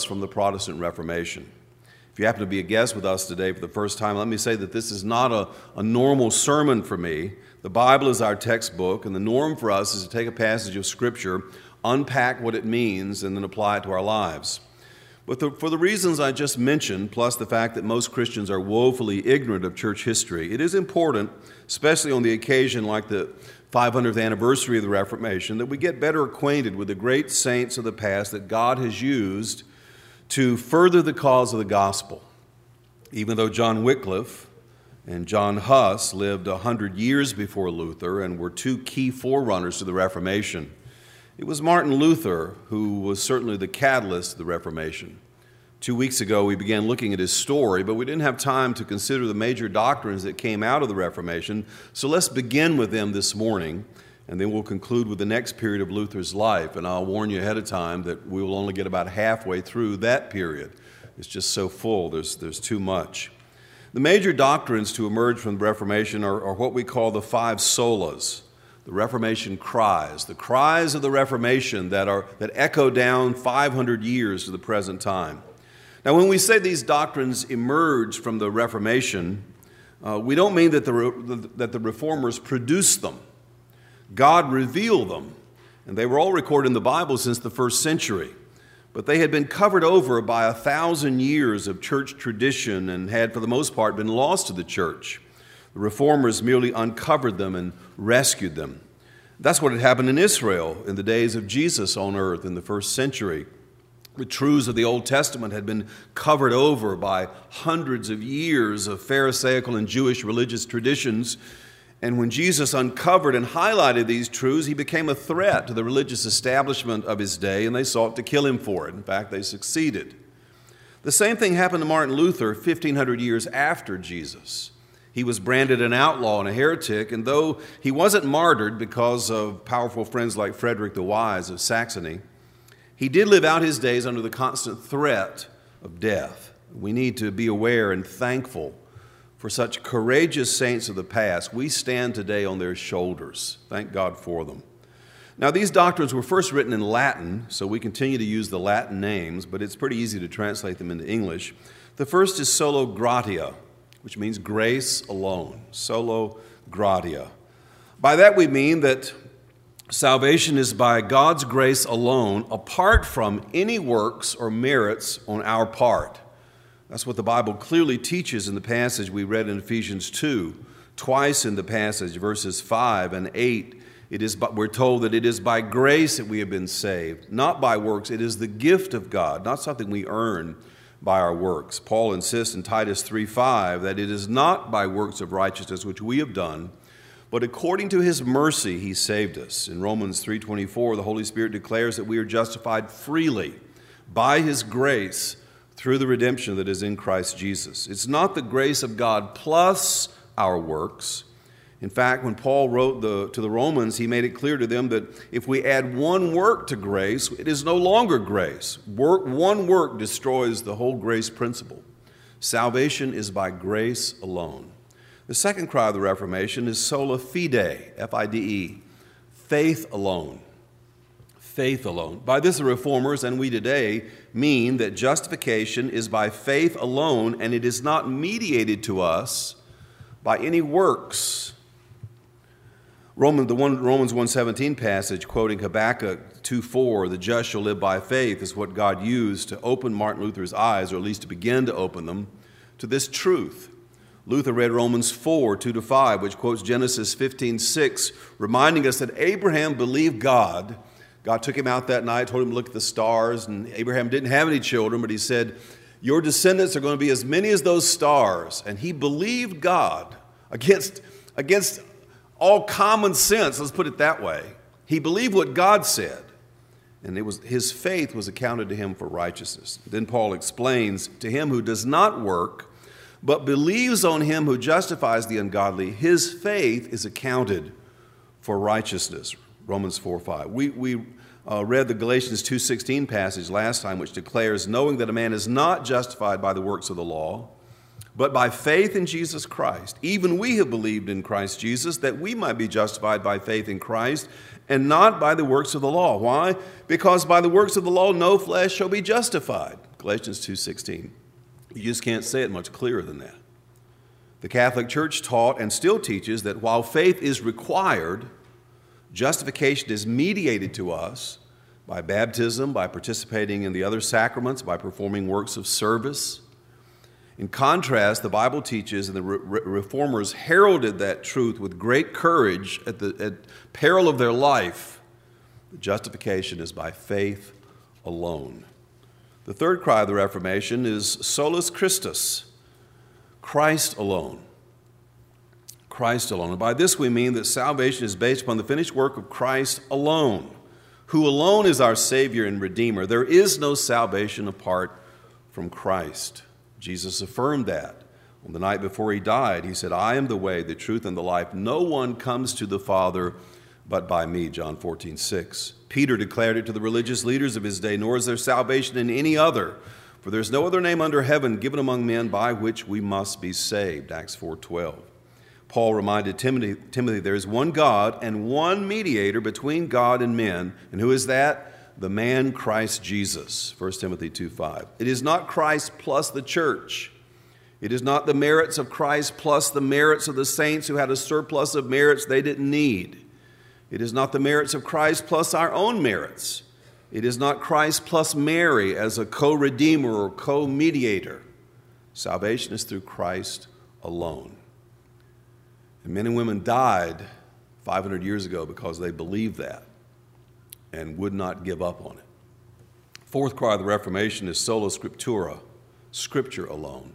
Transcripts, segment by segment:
from the Protestant Reformation. If you happen to be a guest with us today for the first time, let me say that this is not a normal sermon for me. The Bible is our textbook, and the norm for us is to take a passage of Scripture, unpack what it means, and then apply it to our lives. But for the reasons I just mentioned, plus the fact that most Christians are woefully ignorant of church history, it is important, especially on the occasion like the 500th anniversary of the Reformation, that we get better acquainted with the great saints of the past that God has used to further the cause of the gospel. Even though John Wycliffe and John Huss lived 100 years before Luther and were two key forerunners to the Reformation, it was Martin Luther who was certainly the catalyst of the Reformation. 2 weeks ago, we began looking at his story, but we didn't have time to consider the major doctrines that came out of the Reformation, so let's begin with them this morning, and then we'll conclude with the next period of Luther's life. And I'll warn you ahead of time that we will only get about halfway through that period. It's just so full, there's too much. The major doctrines to emerge from the Reformation are what we call the five solas, the Reformation cries, the cries of the Reformation that echo down 500 years to the present time. Now, when we say these doctrines emerged from the Reformation, we don't mean that the Reformers produced them. God revealed them, and they were all recorded in the Bible since the first century. But they had been covered over by 1,000 years of church tradition and had, for the most part, been lost to the church. The Reformers merely uncovered them and rescued them. That's what had happened in Israel in the days of Jesus on earth in the first century. The truths of the Old Testament had been covered over by hundreds of years of Pharisaical and Jewish religious traditions. And when Jesus uncovered and highlighted these truths, he became a threat to the religious establishment of his day, and they sought to kill him for it. In fact, they succeeded. The same thing happened to Martin Luther 1,500 years after Jesus. He was branded an outlaw and a heretic, and though he wasn't martyred because of powerful friends like Frederick the Wise of Saxony, he did live out his days under the constant threat of death. We need to be aware and thankful for such courageous saints of the past. We stand today on their shoulders. Thank God for them. Now, these doctrines were first written in Latin, so we continue to use the Latin names, but it's pretty easy to translate them into English. The first is sola gratia, which means grace alone. Sola gratia. By that we mean that salvation is by God's grace alone, apart from any works or merits on our part. That's what the Bible clearly teaches in the passage we read in Ephesians 2. Twice in the passage, verses 5 and 8, we're told that it is by grace that we have been saved, not by works. It is the gift of God, not something we earn by our works. Paul insists in Titus 3:5 that it is not by works of righteousness which we have done, but according to his mercy he saved us. In Romans 3:24, the Holy Spirit declares that we are justified freely by his grace through the redemption that is in Christ Jesus. It's not the grace of God plus our works. In fact, when Paul wrote to the Romans, he made it clear to them that if we add one work to grace, it is no longer grace. One work destroys the whole grace principle. Salvation is by grace alone. The second cry of the Reformation is sola fide, F-I-D-E, faith alone. Faith alone. By this, the Reformers, and we today, mean that justification is by faith alone, and it is not mediated to us by any works. Romans 1:17 passage, quoting Habakkuk 2:4, the just shall live by faith, is what God used to open Martin Luther's eyes, or at least to begin to open them, to this truth. Luther read Romans 4:2-5, which quotes Genesis 15:6, reminding us that Abraham believed God. God took him out that night, told him to look at the stars, and Abraham didn't have any children, but he said, your descendants are going to be as many as those stars. And he believed God against all common sense, let's put it that way. He believed what God said, and his faith was accounted to him for righteousness. Then Paul explains, to him who does not work, but believes on him who justifies the ungodly, his faith is accounted for righteousness. Romans 4:5. We read the Galatians 2:16 passage last time, which declares, knowing that a man is not justified by the works of the law, but by faith in Jesus Christ. Even we have believed in Christ Jesus, that we might be justified by faith in Christ, and not by the works of the law. Why? Because by the works of the law no flesh shall be justified. Galatians 2:16. You just can't say it much clearer than that. The Catholic Church taught and still teaches that while faith is required, justification is mediated to us by baptism, by participating in the other sacraments, by performing works of service. In contrast, the Bible teaches, and the Reformers heralded that truth with great courage at peril of their life, that justification is by faith alone. The third cry of the Reformation is solus Christus, Christ alone. Christ alone. And by this we mean that salvation is based upon the finished work of Christ alone, who alone is our Savior and Redeemer. There is no salvation apart from Christ. Jesus affirmed that on the night before he died. He said, I am the way, the truth, and the life. No one comes to the Father but by me, John 14:6. Peter declared it to the religious leaders of his day, nor is there salvation in any other, for there is no other name under heaven given among men by which we must be saved, Acts 4:12. Paul reminded Timothy, there is one God and one mediator between God and men. And who is that? The man Christ Jesus, 1 Timothy 2:5. It is not Christ plus the church. It is not the merits of Christ plus the merits of the saints who had a surplus of merits they didn't need. It is not the merits of Christ plus our own merits. It is not Christ plus Mary as a co-redeemer or co-mediator. Salvation is through Christ alone. And men and women died 500 years ago because they believed that and would not give up on it. Fourth cry of the Reformation is sola scriptura, Scripture alone.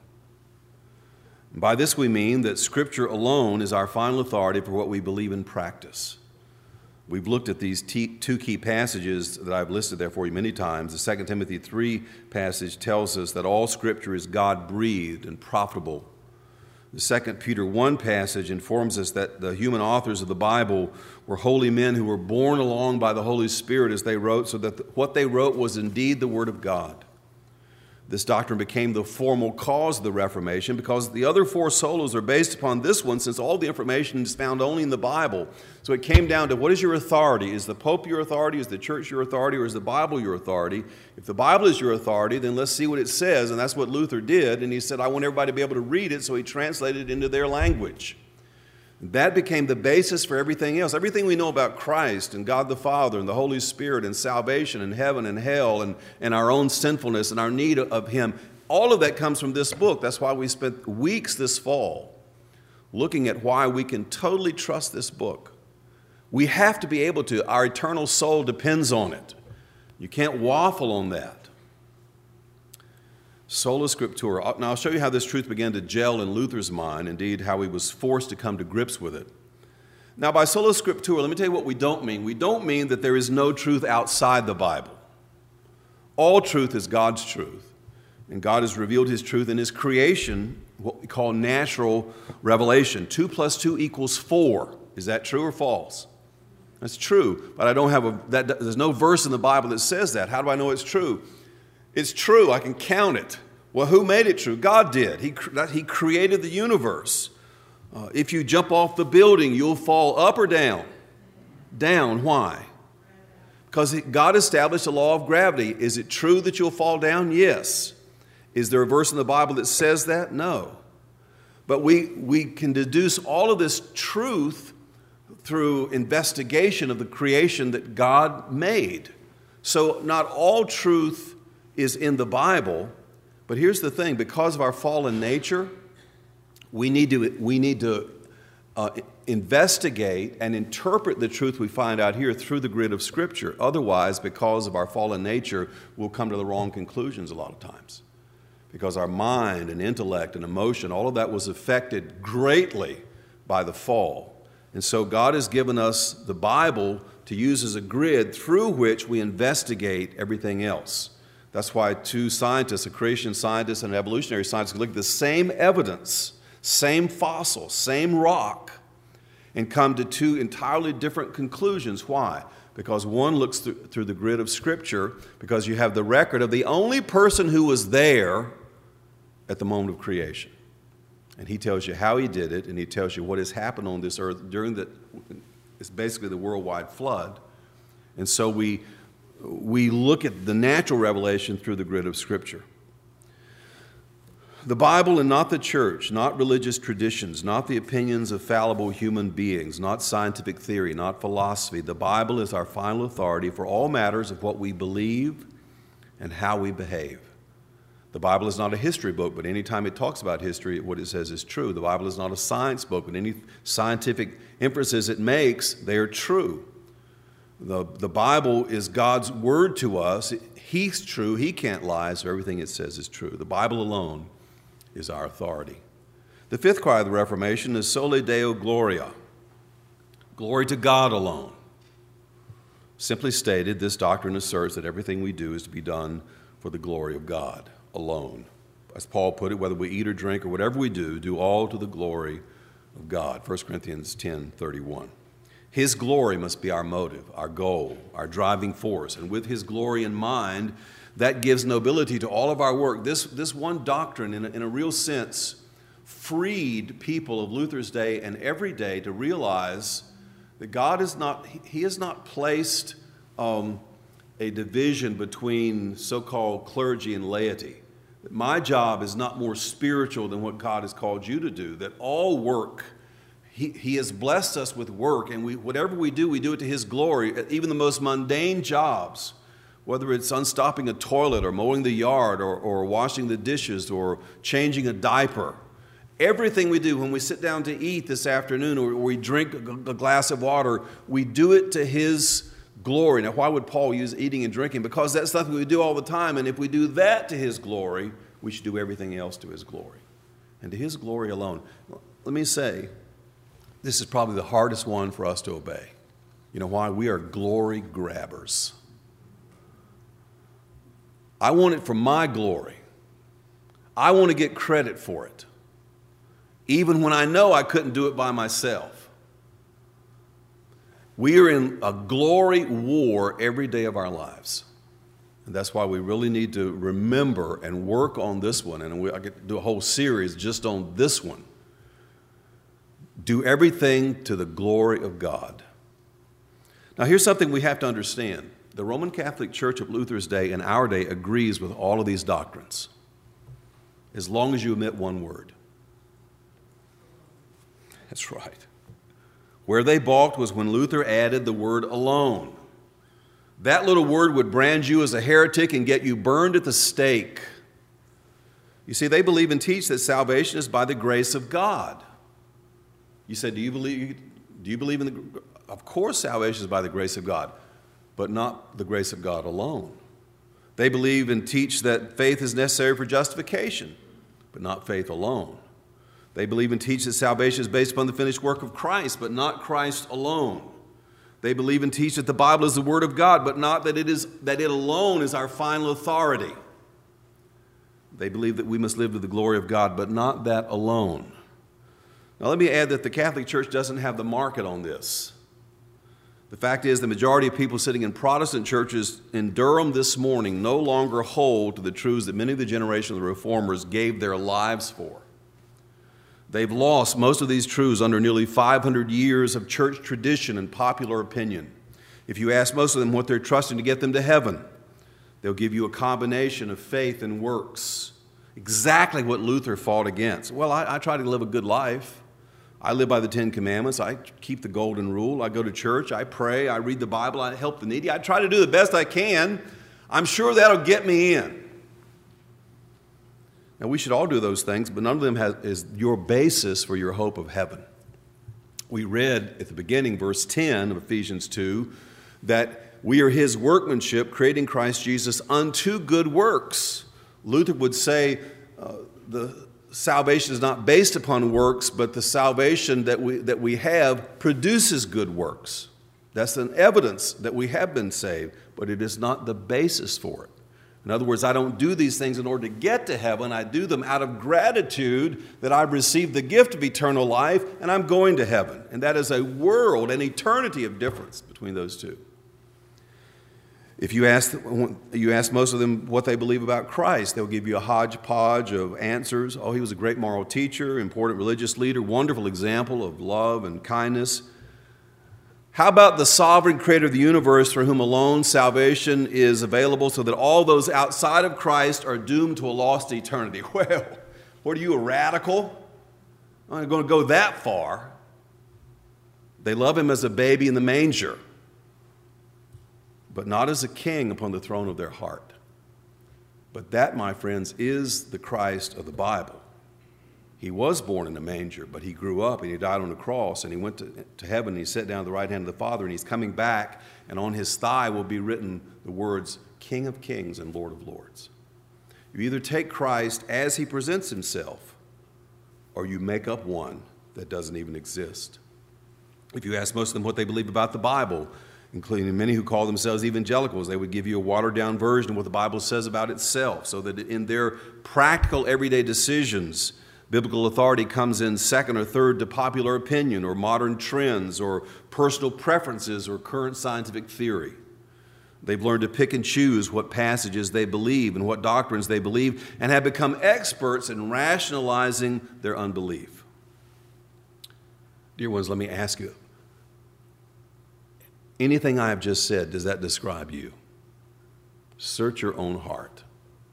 And by this we mean that Scripture alone is our final authority for what we believe in practice. We've looked at these two key passages that I've listed there for you many times. The 2 Timothy 3 passage tells us that all Scripture is God-breathed and profitable. The 2 Peter 1 passage informs us that the human authors of the Bible were holy men who were borne along by the Holy Spirit as they wrote, so that what they wrote was indeed the Word of God. This doctrine became the formal cause of the Reformation because the other four solas are based upon this one, since all the information is found only in the Bible. So it came down to, what is your authority? Is the Pope your authority? Is the church your authority? Or is the Bible your authority? If the Bible is your authority, then let's see what it says. And that's what Luther did. And he said, I want everybody to be able to read it, so he translated it into their language. That became the basis for everything else. Everything we know about Christ and God the Father and the Holy Spirit and salvation and heaven and hell and our own sinfulness and our need of Him, all of that comes from this book. That's why we spent weeks this fall looking at why we can totally trust this book. We have to be able to. Our eternal soul depends on it. You can't waffle on that. Sola Scriptura. Now, I'll show you how this truth began to gel in Luther's mind, indeed, how he was forced to come to grips with it. Now, by Sola Scriptura, let me tell you what we don't mean. We don't mean that there is no truth outside the Bible. All truth is God's truth, and God has revealed His truth in His creation, what we call natural revelation. 2 + 2 = 4. Is that true or false? That's true, but I don't have there's no verse in the Bible that says that. How do I know it's true? It's true. I can count it. Well, who made it true? God did. He created the universe. If you jump off the building, you'll fall up or down? Down. Why? Because God established a law of gravity. Is it true that you'll fall down? Yes. Is there a verse in the Bible that says that? No. But we can deduce all of this truth through investigation of the creation that God made. So not all truth is in the Bible, but here's the thing: because of our fallen nature, we need to investigate and interpret the truth we find out here through the grid of Scripture. Otherwise, because of our fallen nature, we'll come to the wrong conclusions a lot of times, because our mind and intellect and emotion, all of that was affected greatly by the fall. And so God has given us the Bible to use as a grid through which we investigate everything else. That's why two scientists, a creation scientist and an evolutionary scientist, can look at the same evidence, same fossil, same rock, and come to two entirely different conclusions. Why? Because one looks through the grid of Scripture, because you have the record of the only person who was there at the moment of creation. And he tells you how he did it, and he tells you what has happened on this earth during it's basically the worldwide flood. And so we look at the natural revelation through the grid of Scripture. The Bible and not the church, not religious traditions, not the opinions of fallible human beings, not scientific theory, not philosophy. The Bible is our final authority for all matters of what we believe and how we behave. The Bible is not a history book, but anytime it talks about history, what it says is true. The Bible is not a science book, but any scientific inferences it makes, they are true. The Bible is God's word to us. He's true. He can't lie, so everything it says is true. The Bible alone is our authority. The fifth cry of the Reformation is Soli Deo Gloria, glory to God alone. Simply stated, this doctrine asserts that everything we do is to be done for the glory of God alone. As Paul put it, whether we eat or drink or whatever we do all to the glory of God. 1 Corinthians 10:31. His glory must be our motive, our goal, our driving force. And with His glory in mind, that gives nobility to all of our work. This one doctrine, in a real sense, freed people of Luther's day and every day to realize that God is not, He has not placed a division between so-called clergy and laity. That my job is not more spiritual than what God has called you to do. That all work, He has blessed us with work, and whatever we do it to His glory. Even the most mundane jobs, whether it's unstopping a toilet or mowing the yard or washing the dishes or changing a diaper. Everything we do when we sit down to eat this afternoon or we drink a glass of water, we do it to His glory. Now, why would Paul use eating and drinking? Because that's something we do all the time, and if we do that to His glory, we should do everything else to His glory. And to His glory alone. Let me say, this is probably the hardest one for us to obey. You know why? We are glory grabbers. I want it for my glory. I want to get credit for it, even when I know I couldn't do it by myself. We are in a glory war every day of our lives. And that's why we really need to remember and work on this one. And I get to do a whole series just on this one. Do everything to the glory of God. Now, here's something we have to understand. The Roman Catholic Church of Luther's day and our day agrees with all of these doctrines, as long as you omit one word. That's right. Where they balked was when Luther added the word alone. That little word would brand you as a heretic and get you burned at the stake. You see, they believe and teach that salvation is by the grace of God. You said, do you believe in the... Of course salvation is by the grace of God, but not the grace of God alone. They believe and teach that faith is necessary for justification, but not faith alone. They believe and teach that salvation is based upon the finished work of Christ, but not Christ alone. They believe and teach that the Bible is the Word of God, but not that it alone is our final authority. They believe that we must live to the glory of God, but not that alone. Now let me add that the Catholic Church doesn't have the market on this. The fact is, the majority of people sitting in Protestant churches in Durham this morning no longer hold to the truths that many of the generation of the Reformers gave their lives for. They've lost most of these truths under nearly 500 years of church tradition and popular opinion. If you ask most of them what they're trusting to get them to heaven, they'll give you a combination of faith and works. Exactly what Luther fought against. Well, I try to live a good life. I live by the 10 Commandments. I keep the golden rule. I go to church. I pray. I read the Bible. I help the needy. I try to do the best I can. I'm sure that'll get me in. Now, we should all do those things, but none of them is your basis for your hope of heaven. We read at the beginning, verse 10 of Ephesians 2, that we are His workmanship, creating Christ Jesus unto good works. Luther would say the salvation is not based upon works, but the salvation that we have produces good works. That's an evidence that we have been saved, but it is not the basis for it. In other words, I don't do these things in order to get to heaven. I do them out of gratitude that I've received the gift of eternal life and I'm going to heaven. And that is a world, an eternity of difference between those two. If you ask most of them what they believe about Christ, they'll give you a hodgepodge of answers. Oh, he was a great moral teacher, important religious leader, wonderful example of love and kindness. How about the sovereign creator of the universe for whom alone salvation is available so that all those outside of Christ are doomed to a lost eternity? Well, What are you, a radical? I'm not going to go that far. They love him as a baby in the manger, but not as a king upon the throne of their heart. But that, my friends, is the Christ of the Bible. He was born in a manger, but he grew up and he died on the cross and he went to heaven and he sat down at the right hand of the Father and he's coming back, and on his thigh will be written the words, King of Kings and Lord of Lords. You either take Christ as he presents himself, or you make up one that doesn't even exist. If you ask most of them what they believe about the Bible, including many who call themselves evangelicals, they would give you a watered-down version of what the Bible says about itself, so that in their practical, everyday decisions, biblical authority comes in second or third to popular opinion or modern trends or personal preferences or current scientific theory. They've learned to pick and choose what passages they believe and what doctrines they believe, and have become experts in rationalizing their unbelief. Dear ones, let me ask you, anything I have just said, does that describe you? Search your own heart.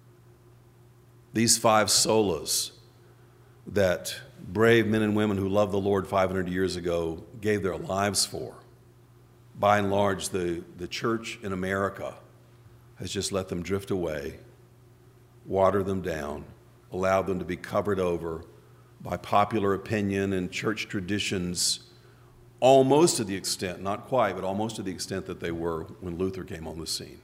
These 5 solas that brave men and women who loved the Lord 500 years ago gave their lives for, by and large, the church in America has just let them drift away, water them down, allow them to be covered over by popular opinion and church traditions, almost to the extent, not quite, but almost to the extent that they were when Luther came on the scene.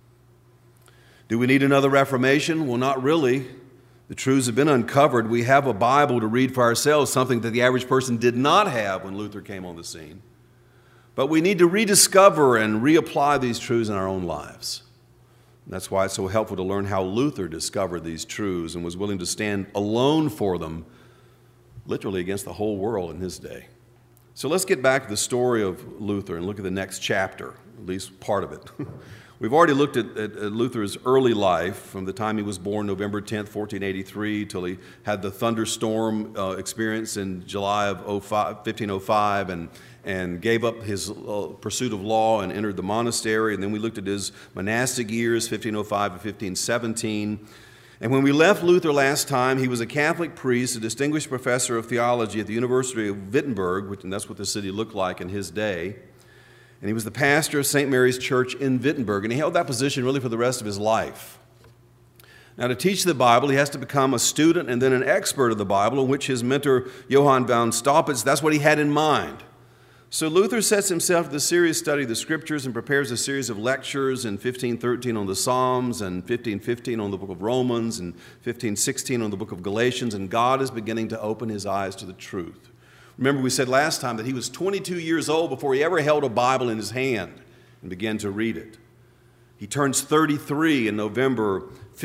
Do we need another Reformation? Well, not really. The truths have been uncovered. We have a Bible to read for ourselves, something that the average person did not have when Luther came on the scene. But we need to rediscover and reapply these truths in our own lives. And that's why it's so helpful to learn how Luther discovered these truths and was willing to stand alone for them, literally against the whole world in his day. So let's get back to the story of Luther and look at the next chapter, at least part of it. We've already looked at Luther's early life, from the time he was born November 10th, 1483, till he had the thunderstorm experience in July of 1505 and gave up his pursuit of law and entered the monastery. And then we looked at his monastic years, 1505 to 1517. And when we left Luther last time, he was a Catholic priest, a distinguished professor of theology at the University of Wittenberg, and that's what the city looked like in his day. And he was the pastor of St. Mary's Church in Wittenberg, and he held that position really for the rest of his life. Now, to teach the Bible, he has to become a student and then an expert of the Bible, in which his mentor, Johann von Staupitz, that's what he had in mind. So Luther sets himself to the serious study of the Scriptures and prepares a series of lectures in 1513 on the Psalms and 1515 on the book of Romans and 1516 on the book of Galatians, and God is beginning to open his eyes to the truth. Remember, we said last time that he was 22 years old before he ever held a Bible in his hand and began to read it. He turns 33 in November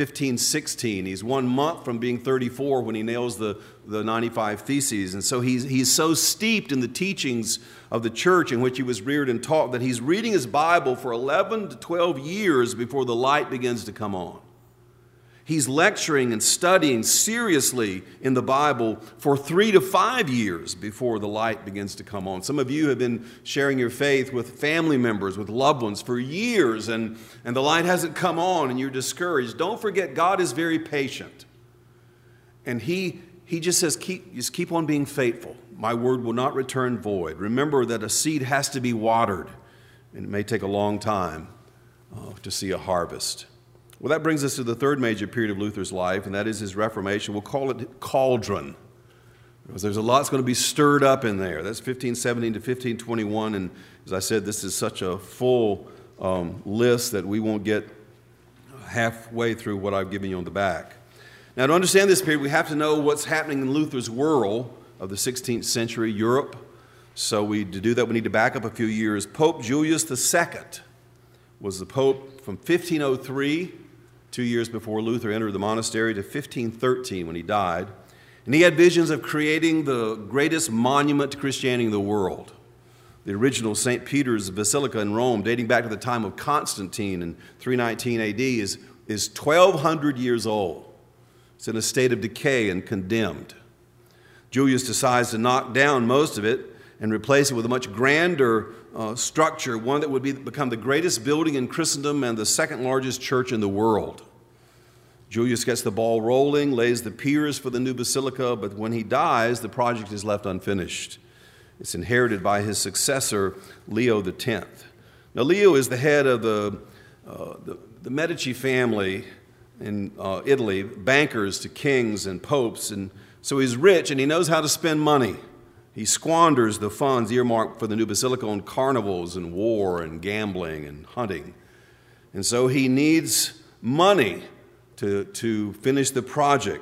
1516. He's 1 month from being 34 when he nails the 95 Theses. And so he's so steeped in the teachings of the church in which he was reared and taught that he's reading his Bible for 11 to 12 years before the light begins to come on. He's lecturing and studying seriously in the Bible for 3 to 5 years before the light begins to come on. Some of you have been sharing your faith with family members, with loved ones for years, and the light hasn't come on and you're discouraged. Don't forget, God is very patient. And he just says, keep on being faithful. My word will not return void. Remember that a seed has to be watered, and it may take a long time to see a harvest. Well, that brings us to the third major period of Luther's life, and that is his Reformation. We'll call it cauldron, because there's a lot that's going to be stirred up in there. That's 1517 to 1521, and as I said, this is such a full list that we won't get halfway through what I've given you on the back. Now, to understand this period, we have to know what's happening in Luther's world of the 16th century Europe. So to do that, we need to back up a few years. Pope Julius II was the pope from 1503, 2 years before Luther entered the monastery, to 1513 when he died. And he had visions of creating the greatest monument to Christianity in the world. The original St. Peter's Basilica in Rome, dating back to the time of Constantine in 319 AD, is 1,200 years old. It's in a state of decay and condemned. Julius decides to knock down most of it and replace it with a much grander structure, one that would become the greatest building in Christendom and the second largest church in the world. Julius gets the ball rolling, lays the piers for the new basilica, but when he dies, the project is left unfinished. It's inherited by his successor, Leo X. Now, Leo is the head of the Medici family in Italy, bankers to kings and popes, and so he's rich and he knows how to spend money. He squanders the funds earmarked for the new basilica on carnivals and war and gambling and hunting. And so he needs money to finish the project.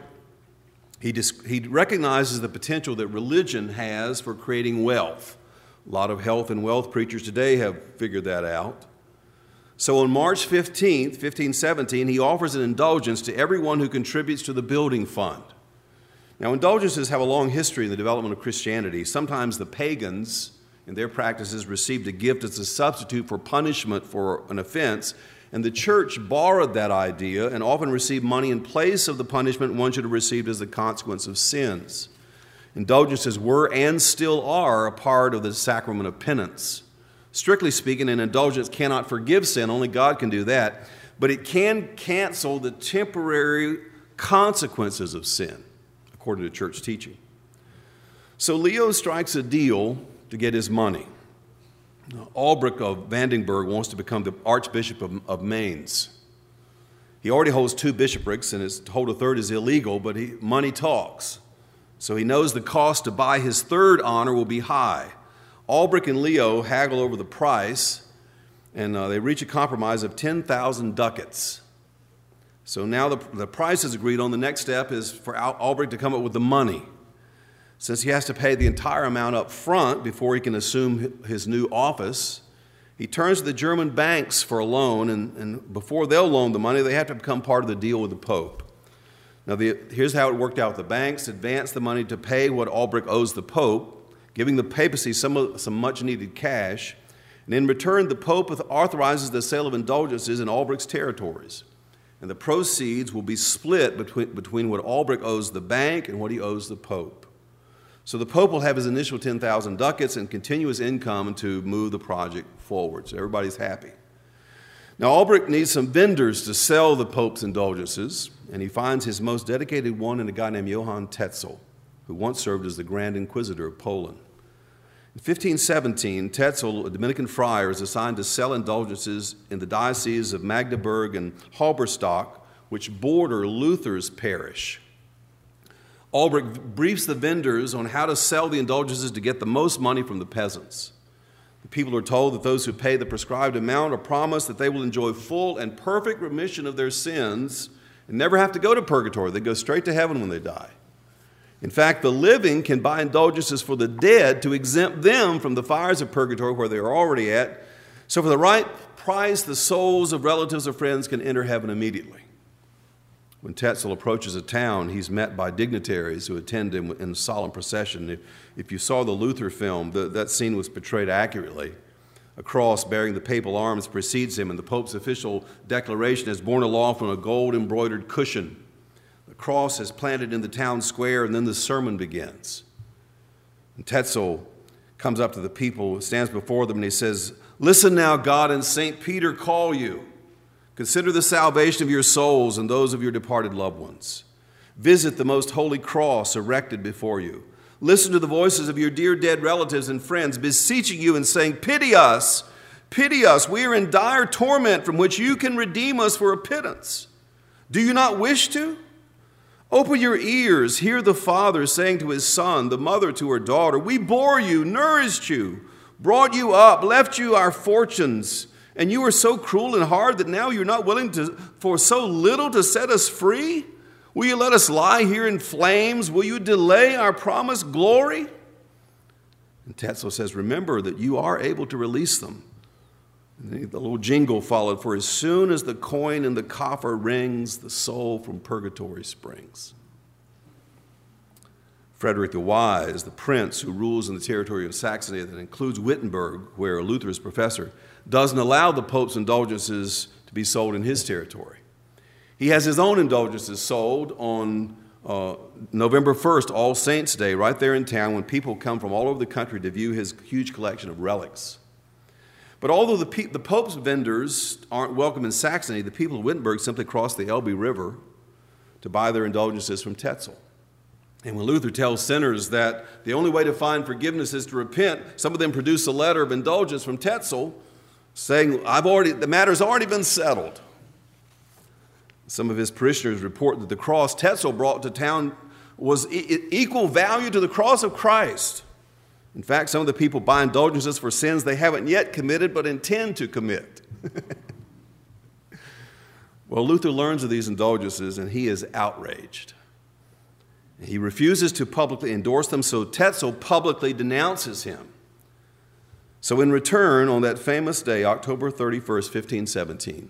He recognizes the potential that religion has for creating wealth. A lot of health and wealth preachers today have figured that out. So on March 15th, 1517, he offers an indulgence to everyone who contributes to the building fund. Now, indulgences have a long history in the development of Christianity. Sometimes the pagans, in their practices, received a gift as a substitute for punishment for an offense, and the church borrowed that idea and often received money in place of the punishment one should have received as the consequence of sins. Indulgences were and still are a part of the sacrament of penance. Strictly speaking, an indulgence cannot forgive sin, only God can do that, but it can cancel the temporary consequences of sin, according to church teaching. So Leo strikes a deal to get his money. Albrecht of Vandenberg wants to become the Archbishop of Mainz. He already holds 2 bishoprics, and to hold a third is illegal, but money talks. So he knows the cost to buy his third honor will be high. Albrecht and Leo haggle over the price, and they reach a compromise of 10,000 ducats. So now the price is agreed on. The next step is for Albrecht to come up with the money. Since he has to pay the entire amount up front before he can assume his new office, he turns to the German banks for a loan, and before they'll loan the money, they have to become part of the deal with the Pope. Now, here's how it worked out. The banks advanced the money to pay what Albrecht owes the Pope, giving the papacy some much-needed cash, and in return, the Pope authorizes the sale of indulgences in Albrecht's territories, and the proceeds will be split between what Albrecht owes the bank and what he owes the Pope. So the Pope will have his initial 10,000 ducats and continuous income to move the project forward. So everybody's happy. Now Albrecht needs some vendors to sell the Pope's indulgences, and he finds his most dedicated one in a guy named Johann Tetzel, who once served as the Grand Inquisitor of Poland. In 1517, Tetzel, a Dominican friar, is assigned to sell indulgences in the dioceses of Magdeburg and Halberstadt, which border Luther's parish. Albrecht briefs the vendors on how to sell the indulgences to get the most money from the peasants. The people are told that those who pay the prescribed amount are promised that they will enjoy full and perfect remission of their sins and never have to go to purgatory. They go straight to heaven when they die. In fact, the living can buy indulgences for the dead to exempt them from the fires of purgatory where they are already at. So for the right price, the souls of relatives or friends can enter heaven immediately. When Tetzel approaches a town, he's met by dignitaries who attend him in solemn procession. If you saw the Luther film, that scene was portrayed accurately. A cross bearing the papal arms precedes him, and the Pope's official declaration is borne aloft on a gold-embroidered cushion. The cross is planted in the town square, and then the sermon begins. And Tetzel comes up to the people, stands before them, and he says, "Listen now, God and St. Peter call you. Consider the salvation of your souls and those of your departed loved ones. Visit the most holy cross erected before you. Listen to the voices of your dear dead relatives and friends, beseeching you and saying, 'Pity us, pity us. We are in dire torment from which you can redeem us for a pittance. Do you not wish to? Open your ears. Hear the father saying to his son, the mother to her daughter, we bore you, nourished you, brought you up, left you our fortunes, and you are so cruel and hard that now you're not willing for so little to set us free? Will you let us lie here in flames? Will you delay our promised glory?' And Tetzel says, 'Remember that you are able to release them.' And the little jingle followed, 'For as soon as the coin in the coffer rings, the soul from purgatory springs.' Frederick the Wise, the prince who rules in the territory of Saxony that includes Wittenberg, where Luther is professor, doesn't allow the Pope's indulgences to be sold in his territory. He has his own indulgences sold on November 1st, All Saints' Day, right there in town, when people come from all over the country to view his huge collection of relics. But although the Pope's vendors aren't welcome in Saxony, the people of Wittenberg simply cross the Elbe River to buy their indulgences from Tetzel. And when Luther tells sinners that the only way to find forgiveness is to repent, some of them produce a letter of indulgence from Tetzel saying, the matter's already been settled. Some of his parishioners report that the cross Tetzel brought to town was equal value to the cross of Christ. In fact, some of the people buy indulgences for sins they haven't yet committed but intend to commit. Well, Luther learns of these indulgences and he is outraged. He refuses to publicly endorse them, so Tetzel publicly denounces him. So in return, on that famous day, October 31st, 1517,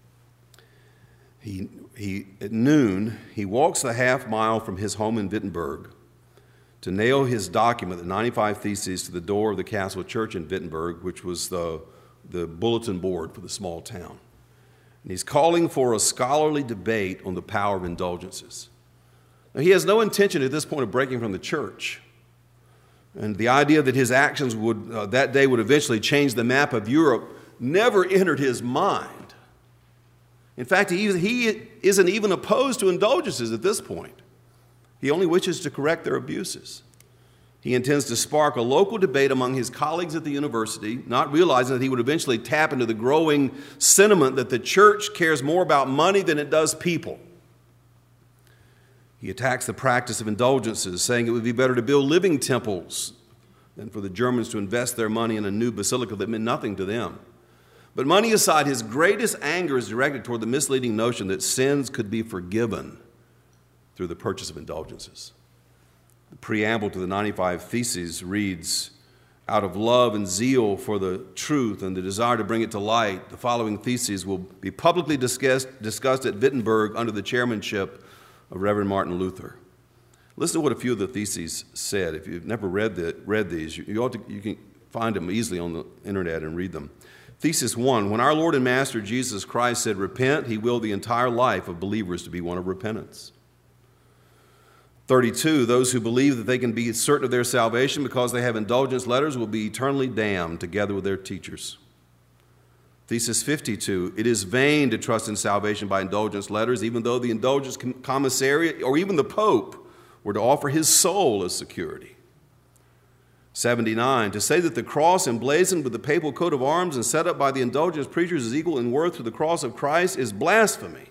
at noon, he walks the half mile from his home in Wittenberg to nail his document, the 95 Theses, to the door of the castle church in Wittenberg, which was the bulletin board for the small town. And he's calling for a scholarly debate on the power of indulgences. Now, he has no intention at this point of breaking from the church. And the idea that his actions that day would eventually change the map of Europe never entered his mind. In fact, he isn't even opposed to indulgences at this point. He only wishes to correct their abuses. He intends to spark a local debate among his colleagues at the university, not realizing that he would eventually tap into the growing sentiment that the church cares more about money than it does people. He attacks the practice of indulgences, saying it would be better to build living temples than for the Germans to invest their money in a new basilica that meant nothing to them. But money aside, his greatest anger is directed toward the misleading notion that sins could be forgiven through the purchase of indulgences. The preamble to the 95 Theses reads, "Out of love and zeal for the truth and the desire to bring it to light, the following theses will be publicly discussed at Wittenberg under the chairmanship of Reverend Martin Luther." Listen to what a few of the theses said. If you've never read these, you can find them easily on the internet and read them. Thesis 1, when our Lord and Master Jesus Christ said, "Repent," he willed the entire life of believers to be one of repentance. 32, those who believe that they can be certain of their salvation because they have indulgence letters will be eternally damned together with their teachers. Thesis 52, it is vain to trust in salvation by indulgence letters, even though the indulgence commissariat or even the Pope were to offer his soul as security. 79, to say that the cross emblazoned with the papal coat of arms and set up by the indulgence preachers is equal in worth to the cross of Christ is blasphemy.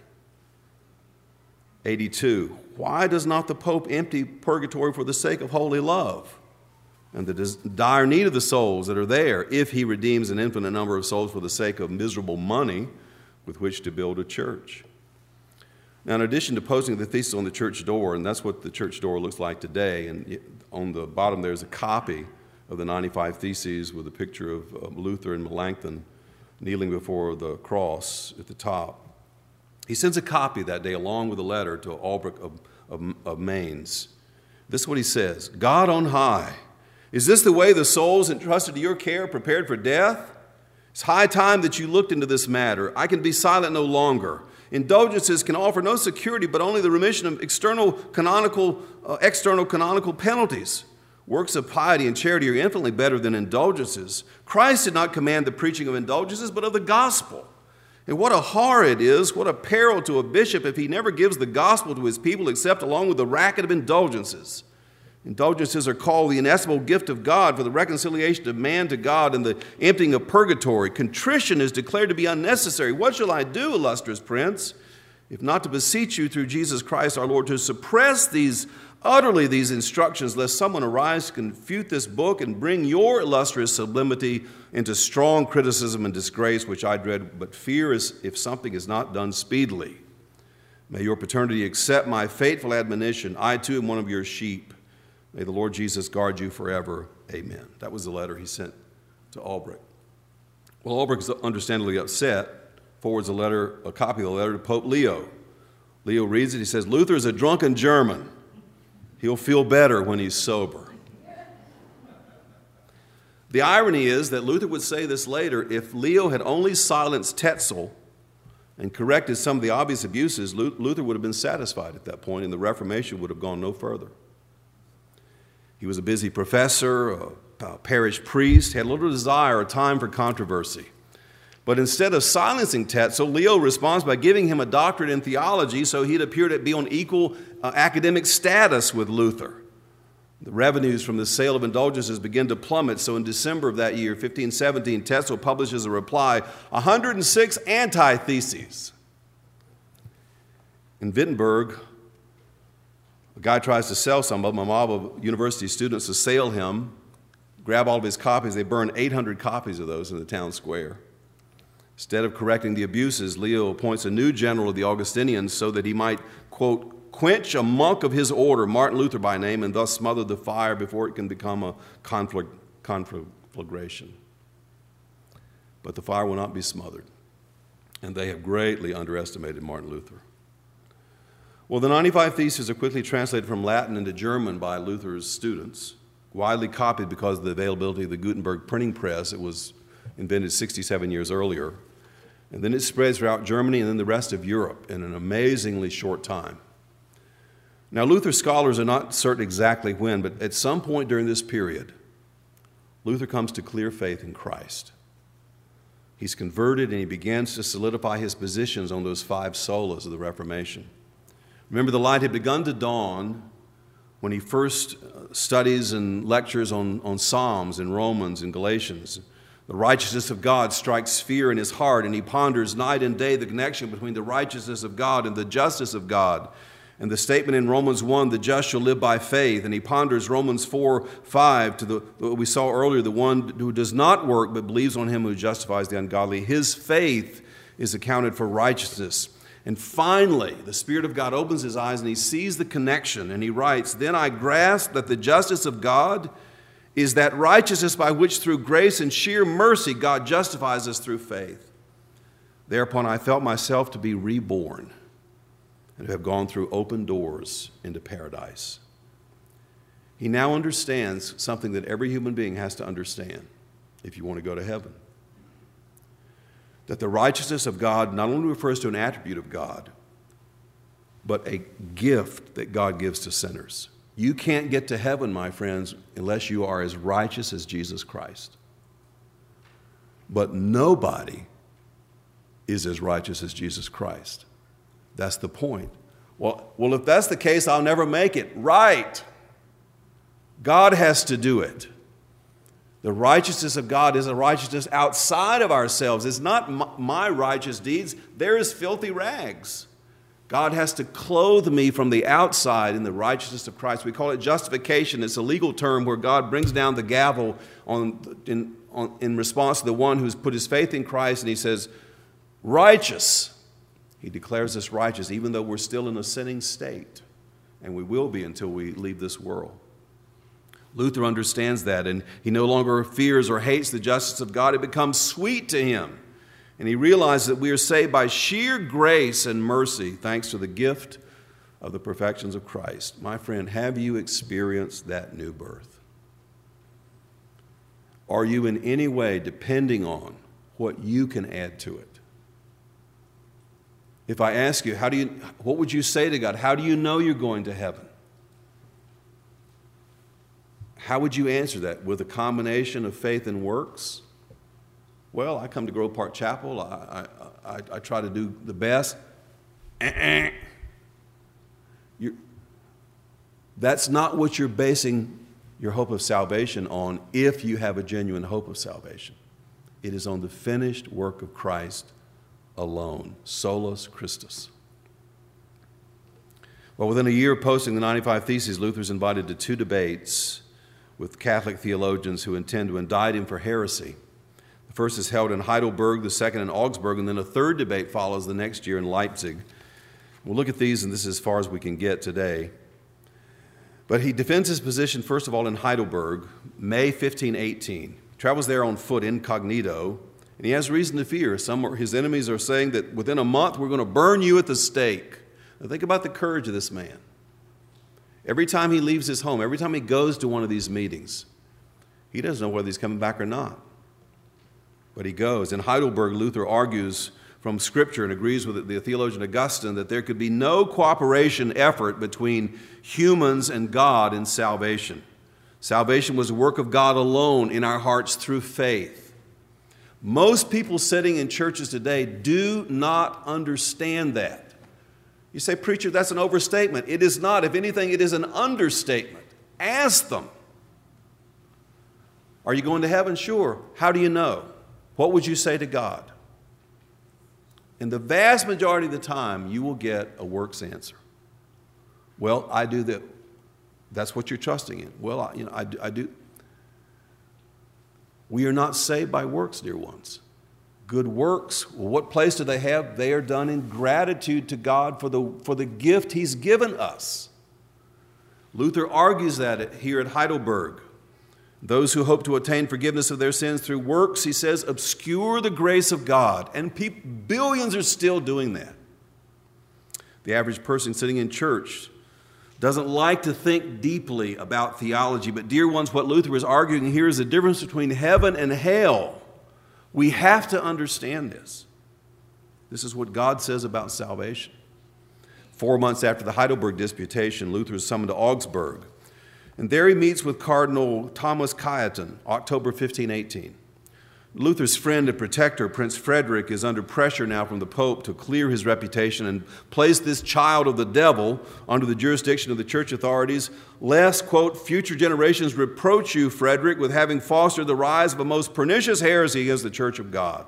82, why does not the Pope empty purgatory for the sake of holy love and the dire need of the souls that are there if he redeems an infinite number of souls for the sake of miserable money with which to build a church? Now, in addition to posting the thesis on the church door, and that's what the church door looks like today, and on the bottom there's a copy of the 95 Theses with a picture of Luther and Melanchthon kneeling before the cross at the top. He sends a copy that day along with a letter to Albrecht of Mainz. This is what he says, God on high, is this the way the souls entrusted to your care prepared for death? It's high time that you looked into this matter. I can be silent no longer. Indulgences can offer no security, but only the remission of external canonical penalties. Works of piety and charity are infinitely better than indulgences. Christ did not command the preaching of indulgences, but of the gospel. And what a horror it is, what a peril to a bishop if he never gives the gospel to his people except along with the racket of indulgences. Indulgences are called the inestimable gift of God for the reconciliation of man to God and the emptying of purgatory. Contrition is declared to be unnecessary. What shall I do, illustrious prince, if not to beseech you through Jesus Christ our Lord to suppress these instructions, lest someone arise to confute this book and bring your illustrious sublimity into strong criticism and disgrace, which I dread but fear is if something is not done speedily. May your paternity accept my faithful admonition. I too am one of your sheep. May the Lord Jesus guard you forever. Amen. That was the letter he sent to Albrecht. Well, Albrecht is understandably upset, forwards a copy of the letter to Pope Leo. Leo reads it. He says, Luther is a drunken German. He'll feel better when he's sober. The irony is that Luther would say this later, if Leo had only silenced Tetzel and corrected some of the obvious abuses, Luther would have been satisfied at that point, and the Reformation would have gone no further. He was a busy professor, a parish priest, had little desire or time for controversy. But instead of silencing Tetzel, Leo responds by giving him a doctorate in theology so he'd appear to be on equal academic status with Luther. The revenues from the sale of indulgences begin to plummet, so in December of that year, 1517, Tetzel publishes a reply, 106 antitheses. In Wittenberg, a guy tries to sell some of them. A mob of university students assail him, grab all of his copies. They burn 800 copies of those in the town square. Instead of correcting the abuses, Leo appoints a new general of the Augustinians so that he might, quote, quench a monk of his order, Martin Luther by name, and thus smother the fire before it can become a conflagration. But the fire will not be smothered, and they have greatly underestimated Martin Luther. Well, the 95 Theses are quickly translated from Latin into German by Luther's students, widely copied because of the availability of the Gutenberg printing press. It was invented 67 years earlier. And then it spreads throughout Germany and then the rest of Europe in an amazingly short time. Now, Luther scholars are not certain exactly when, but at some point during this period, Luther comes to clear faith in Christ. He's converted and he begins to solidify his positions on those 5 solas of the Reformation. Remember, the light had begun to dawn when he first studies and lectures on Psalms and Romans and Galatians. The righteousness of God strikes fear in his heart, and he ponders night and day the connection between the righteousness of God and the justice of God. And the statement in Romans 1, the just shall live by faith. And he ponders Romans 4:5 to what we saw earlier, the one who does not work but believes on him who justifies the ungodly. His faith is accounted for righteousness. And finally, the Spirit of God opens his eyes and he sees the connection. And he writes, then I grasp that the justice of God is that righteousness by which through grace and sheer mercy God justifies us through faith. Thereupon I felt myself to be reborn and to have gone through open doors into paradise. He now understands something that every human being has to understand if you want to go to heaven. That the righteousness of God not only refers to an attribute of God, but a gift that God gives to sinners. You can't get to heaven, my friends, unless you are as righteous as Jesus Christ. But nobody is as righteous as Jesus Christ. That's the point. Well, if that's the case, I'll never make it. Right. God has to do it. The righteousness of God is a righteousness outside of ourselves. It's not my righteous deeds. There is filthy rags. God has to clothe me from the outside in the righteousness of Christ. We call it justification. It's a legal term where God brings down the gavel in response to the one who's put his faith in Christ, and he says, righteous. He declares us righteous even though we're still in a sinning state, and we will be until we leave this world. Luther understands that, and he no longer fears or hates the justice of God. It becomes sweet to him. And he realizes that we are saved by sheer grace and mercy thanks to the gift of the perfections of Christ. My friend, have you experienced that new birth? Are you in any way depending on what you can add to it? If I ask you, what would you say to God? How do you know you're going to heaven? How would you answer that? With a combination of faith and works? Well, I come to Grove Park Chapel. I try to do the best. That's not what you're basing your hope of salvation on if you have a genuine hope of salvation. It is on the finished work of Christ alone. Solus Christus. Well, within a year of posting the 95 Theses, Luther's invited to 2 debates with Catholic theologians who intend to indict him for heresy. The first is held in Heidelberg, the second in Augsburg, and then a third debate follows the next year in Leipzig. We'll look at these, and this is as far as we can get today. But he defends his position, first of all, in Heidelberg, May 1518. He travels there on foot incognito, and he has reason to fear. Some of his enemies are saying that within a month we're going to burn you at the stake. Now think about the courage of this man. Every time he leaves his home, every time he goes to one of these meetings, he doesn't know whether he's coming back or not. But he goes. In Heidelberg, Luther argues from Scripture and agrees with the theologian Augustine that there could be no cooperation effort between humans and God in salvation. Salvation was a work of God alone in our hearts through faith. Most people sitting in churches today do not understand that. You say, preacher, that's an overstatement. It is not. If anything, it is an understatement. Ask them. Are you going to heaven? Sure. How do you know? What would you say to God? And the vast majority of the time, you will get a works answer. Well, I do that. That's what you're trusting in. Well, I do. We are not saved by works, dear ones. Good works, well, what place do they have? They are done in gratitude to God for the gift He's given us. Luther argues that here at Heidelberg. Those who hope to attain forgiveness of their sins through works, he says, obscure the grace of God. And billions are still doing that. The average person sitting in church doesn't like to think deeply about theology. But dear ones, what Luther is arguing here is the difference between heaven and hell. We have to understand this. This is what God says about salvation. 4 months after the Heidelberg Disputation, Luther is summoned to Augsburg. And there he meets with Cardinal Thomas Cajetan, October 1518. Luther's friend and protector, Prince Frederick, is under pressure now from the Pope to clear his reputation and place this child of the devil under the jurisdiction of the church authorities, lest, quote, future generations reproach you, Frederick, with having fostered the rise of a most pernicious heresy against the Church of God.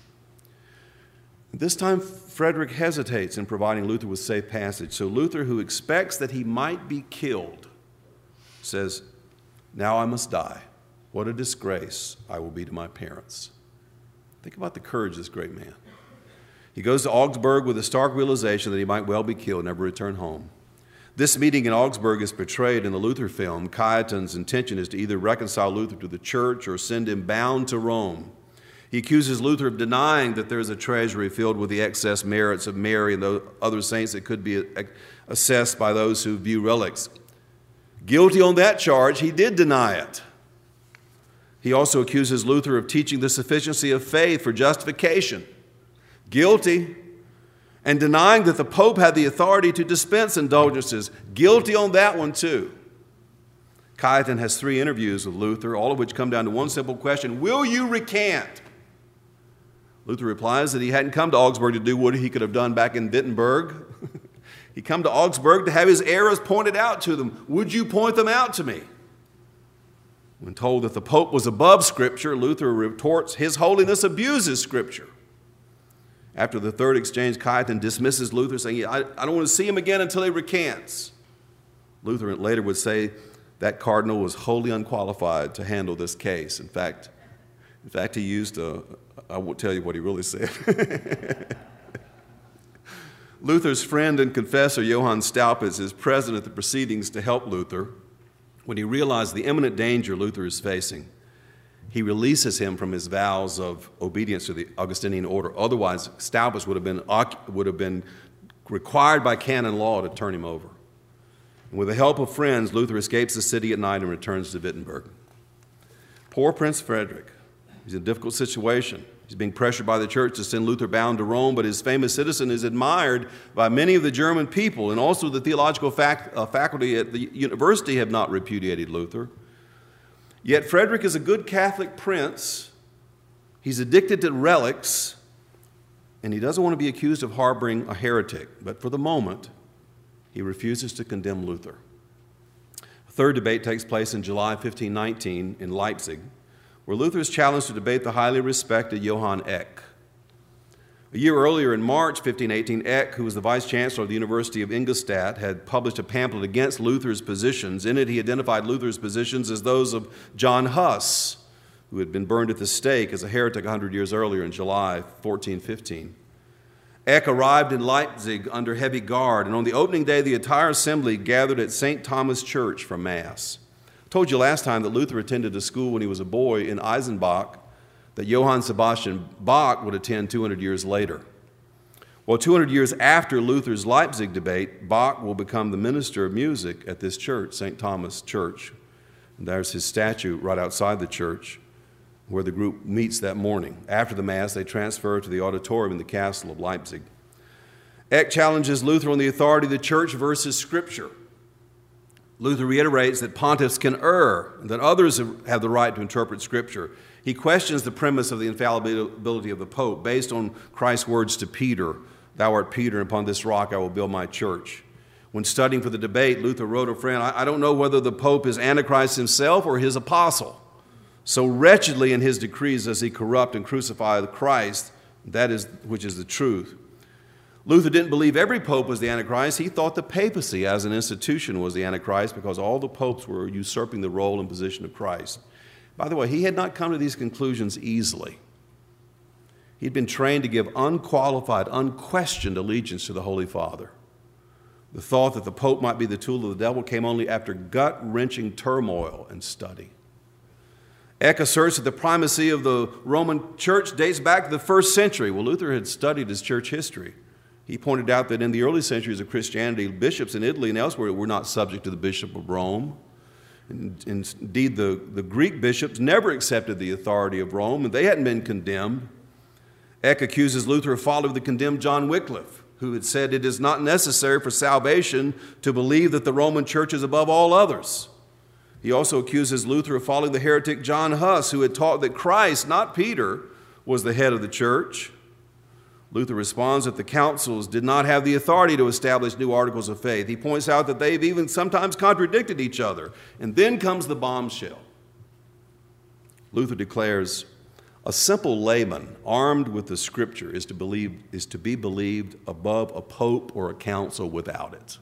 This time, Frederick hesitates in providing Luther with safe passage. So Luther, who expects that he might be killed, says, now I must die. What a disgrace I will be to my parents. Think about the courage of this great man. He goes to Augsburg with a stark realization that he might well be killed, never return home. This meeting in Augsburg is portrayed in the Luther film. Cajetan's intention is to either reconcile Luther to the church or send him bound to Rome. He accuses Luther of denying that there is a treasury filled with the excess merits of Mary and the other saints that could be assessed by those who view relics. Guilty on that charge, he did deny it. He also accuses Luther of teaching the sufficiency of faith for justification. Guilty. And denying that the Pope had the authority to dispense indulgences. Guilty on that one too. Cajetan has 3 interviews with Luther, all of which come down to one simple question: will you recant? Luther replies that he hadn't come to Augsburg to do what he could have done back in Wittenberg. He come to Augsburg to have his errors pointed out to them. Would you point them out to me? When told that the Pope was above Scripture, Luther retorts, His Holiness abuses Scripture. After the 3rd exchange, Cajetan dismisses Luther, saying, I don't want to see him again until he recants. Luther later would say that cardinal was wholly unqualified to handle this case. In fact, he used I won't tell you what he really said. Luther's friend and confessor, Johann Staupitz, is present at the proceedings to help Luther. When he realized the imminent danger Luther is facing, he releases him from his vows of obedience to the Augustinian order. Otherwise, Staupitz would have been required by canon law to turn him over. And with the help of friends, Luther escapes the city at night and returns to Wittenberg. Poor Prince Frederick. He's in a difficult situation. He's being pressured by the church to send Luther bound to Rome, but his famous citizen is admired by many of the German people, and also the theological faculty at the university have not repudiated Luther. Yet Frederick is a good Catholic prince. He's addicted to relics, and he doesn't want to be accused of harboring a heretic. But for the moment, he refuses to condemn Luther. A 3rd debate takes place in July 1519 in Leipzig, where Luther is challenged to debate the highly respected Johann Eck. A year earlier, in March 1518, Eck, who was the vice-chancellor of the University of Ingolstadt, had published a pamphlet against Luther's positions. In it, he identified Luther's positions as those of John Huss, who had been burned at the stake as a heretic 100 years earlier in July 1415. Eck arrived in Leipzig under heavy guard, and on the opening day, the entire assembly gathered at St. Thomas Church for Mass. I told you last time that Luther attended a school when he was a boy in Eisenbach that Johann Sebastian Bach would attend 200 years later. Well, 200 years after Luther's Leipzig debate, Bach will become the minister of music at this church, St. Thomas Church. And there's his statue right outside the church where the group meets that morning. After the Mass, they transfer to the auditorium in the castle of Leipzig. Eck challenges Luther on the authority of the church versus Scripture. Luther reiterates that pontiffs can err, and that others have the right to interpret Scripture. He questions the premise of the infallibility of the Pope based on Christ's words to Peter, "Thou art Peter, and upon this rock I will build my church." When studying for the debate, Luther wrote a friend, I don't know whether the Pope is Antichrist himself or his apostle. So wretchedly in his decrees does he corrupt and crucify the Christ, which is the truth." Luther didn't believe every pope was the Antichrist. He thought the papacy as an institution was the Antichrist because all the popes were usurping the role and position of Christ. By the way, he had not come to these conclusions easily. He'd been trained to give unqualified, unquestioned allegiance to the Holy Father. The thought that the Pope might be the tool of the devil came only after gut-wrenching turmoil and study. Eck asserts that the primacy of the Roman Church dates back to the 1st century. Well, Luther had studied his church history. He pointed out that in the early centuries of Christianity, bishops in Italy and elsewhere were not subject to the Bishop of Rome. Indeed, the Greek bishops never accepted the authority of Rome, and they hadn't been condemned. Eck accuses Luther of following the condemned John Wycliffe, who had said it is not necessary for salvation to believe that the Roman Church is above all others. He also accuses Luther of following the heretic John Huss, who had taught that Christ, not Peter, was the head of the church. Luther responds that the councils did not have the authority to establish new articles of faith. He points out that they've even sometimes contradicted each other. And then comes the bombshell. Luther declares, "A simple layman armed with the Scripture is to be believed above a pope or a council without it."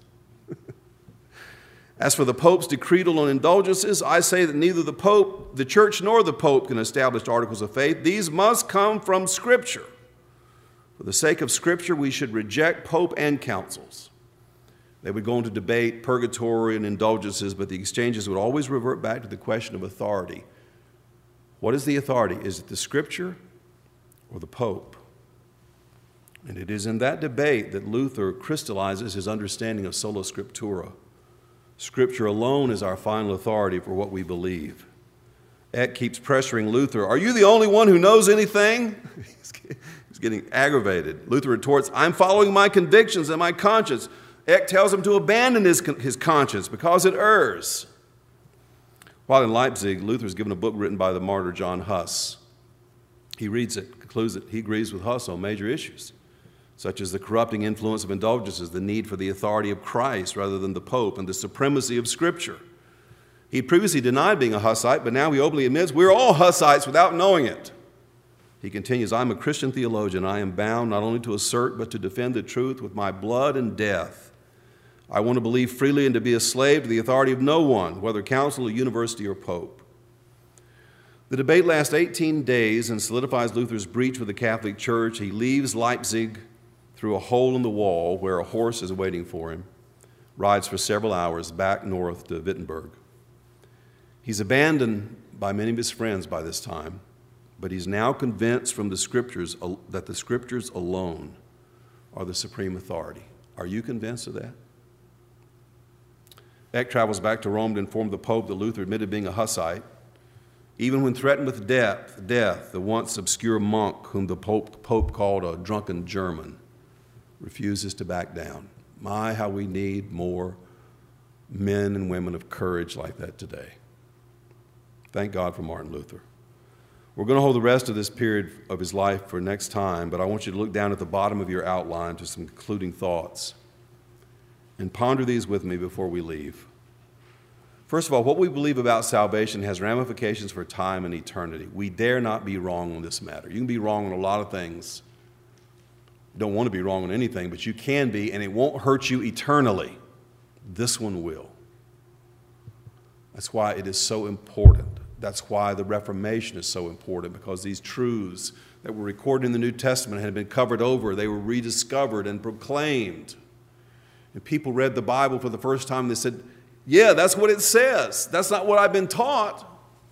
As for the Pope's decretal on indulgences, I say that neither the Pope, the Church, nor the Pope can establish articles of faith. These must come from Scripture. For the sake of Scripture, we should reject Pope and councils. They would go into debate purgatory and indulgences, but the exchanges would always revert back to the question of authority. What is the authority? Is it the Scripture or the Pope? And it is in that debate that Luther crystallizes his understanding of sola scriptura. Scripture alone is our final authority for what we believe. Eck keeps pressuring Luther, "Are you the only one who knows anything?" He's getting aggravated. Luther retorts, "I'm following my convictions and my conscience." Eck tells him to abandon his conscience because it errs. While in Leipzig, Luther is given a book written by the martyr John Huss. He reads it, concludes that he agrees with Huss on major issues, such as the corrupting influence of indulgences, the need for the authority of Christ rather than the Pope, and the supremacy of Scripture. He previously denied being a Hussite, but now he openly admits we're all Hussites without knowing it. He continues, "I'm a Christian theologian. I am bound not only to assert but to defend the truth with my blood and death. I want to believe freely and to be a slave to the authority of no one, whether council or university or pope." The debate lasts 18 days and solidifies Luther's breach with the Catholic Church. He leaves Leipzig through a hole in the wall where a horse is waiting for him, rides for several hours back north to Wittenberg. He's abandoned by many of his friends by this time, but he's now convinced from the Scriptures that the Scriptures alone are the supreme authority. Are you convinced of that? Eck travels back to Rome to inform the Pope that Luther admitted being a Hussite. Even when threatened with death, the once obscure monk whom the Pope called a drunken German refuses to back down. My, how we need more men and women of courage like that today. Thank God for Martin Luther. We're going to hold the rest of this period of his life for next time, but I want you to look down at the bottom of your outline to some concluding thoughts and ponder these with me before we leave. First of all, what we believe about salvation has ramifications for time and eternity. We dare not be wrong on this matter. You can be wrong on a lot of things. You don't want to be wrong on anything, but you can be, and it won't hurt you eternally. This one will. That's why it is so important. That's why the Reformation is so important, because these truths that were recorded in the New Testament had been covered over. They were rediscovered and proclaimed. And people read the Bible for the first time and they said, yeah, that's what it says. That's not what I've been taught.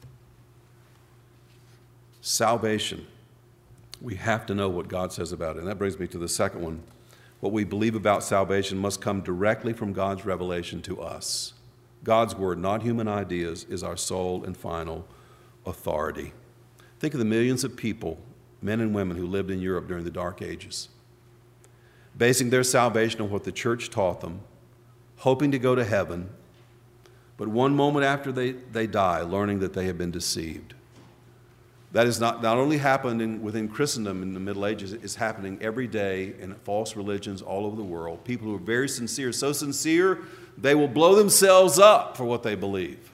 Salvation. We have to know what God says about it. And that brings me to the second one. What we believe about salvation must come directly from God's revelation to us. God's word, not human ideas, is our sole and final authority. Think of the millions of people, men and women, who lived in Europe during the Dark Ages, basing their salvation on what the church taught them, hoping to go to heaven, but one moment after they die, learning that they have been deceived. That is not only happened within Christendom in the Middle Ages, it's happening every day in false religions all over the world. People who are very sincere, so sincere, they will blow themselves up for what they believe.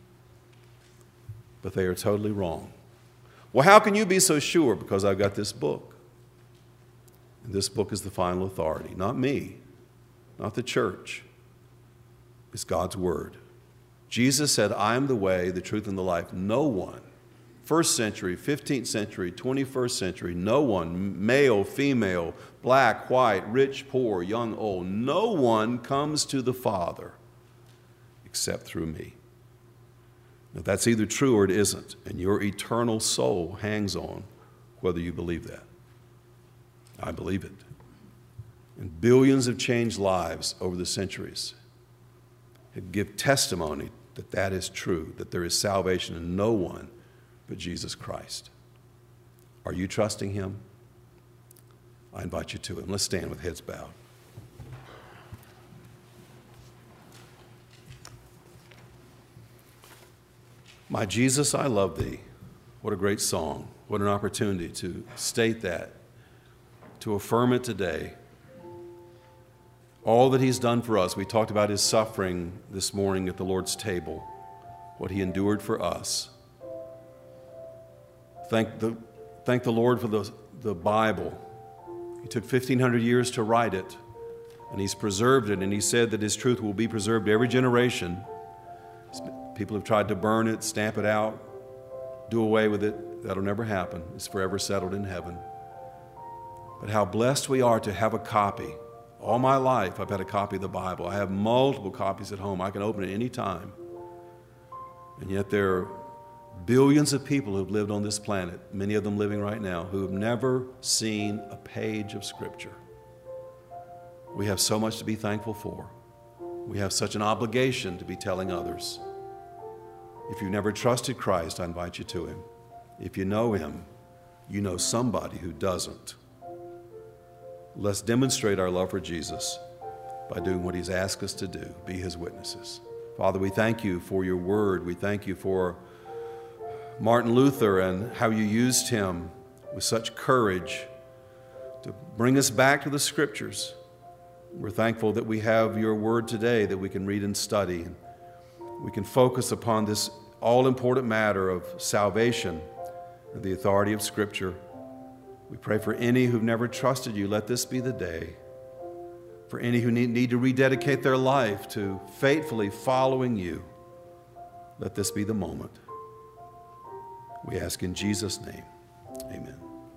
But they are totally wrong. Well, how can you be so sure? Because I've got this book. And this book is the final authority. Not me, not the church. It's God's Word. Jesus said, I am the way, the truth, and the life. No one, 1st century, 15th century, 21st century, no one, male, female, black, white, rich, poor, young, old, no one comes to the Father except through me. Now, that's either true or it isn't, and your eternal soul hangs on whether you believe that. I believe it. And billions have changed lives over the centuries. It give testimony that that is true, that there is salvation in no one but Jesus Christ. Are you trusting Him? I invite you to Him. Let's stand with heads bowed. My Jesus, I love Thee. What a great song. What an opportunity to state that, to affirm it today. All that He's done for us. We talked about His suffering this morning at the Lord's table, what He endured for us. Thank the Lord for the Bible. He took 1,500 years to write it, and He's preserved it, and He said that His truth will be preserved every generation. People have tried to burn it, stamp it out, do away with it. That'll never happen. It's forever settled in heaven. But how blessed we are to have a copy. All my life, I've had a copy of the Bible. I have multiple copies at home. I can open it any time. And yet there are billions of people who have lived on this planet, many of them living right now, who have never seen a page of Scripture. We have so much to be thankful for. We have such an obligation to be telling others. If you've never trusted Christ, I invite you to Him. If you know Him, you know somebody who doesn't. Let's demonstrate our love for Jesus by doing what He's asked us to do, be His witnesses. Father, we thank You for Your word. We thank You for Martin Luther and how You used him with such courage to bring us back to the Scriptures. We're thankful that we have Your word today that we can read and study. We can focus upon this all-important matter of salvation and the authority of Scripture. We pray for any who've never trusted You, let this be the day. For any who need to rededicate their life to faithfully following You, let this be the moment. We ask in Jesus' name, amen.